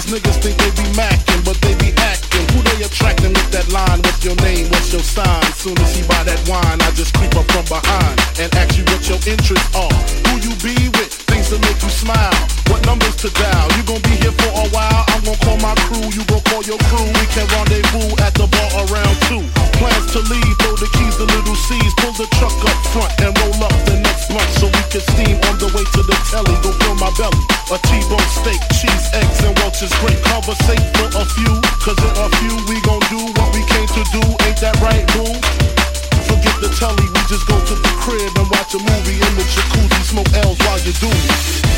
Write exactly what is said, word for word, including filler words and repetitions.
niggas think they be macking, but they be acting. Who they attracting with that line? What's your name? What's your sign? Soon as he buy that wine, I just creep up from behind and ask you what your interests are. Who you be with? Things to make you smile. What numbers to dial? You gon' be here for a while. I'm gon' call my crew. You gon' call your crew. We can rendezvous at the bar around two. Plans to leave. Throw the keys to little C's. Pull the truck up front and roll up the next blunt so we can steam on the way to the telly. Go fill my belly. A T-bone steak, cheese, eggs, and Welch's grape. Conversate for a few, cause in a few we gon' do what we came to do. Ain't that right, boo? Forget the telly, we just go to the crib and watch a movie in the jacuzzi. Smoke L's while you do it.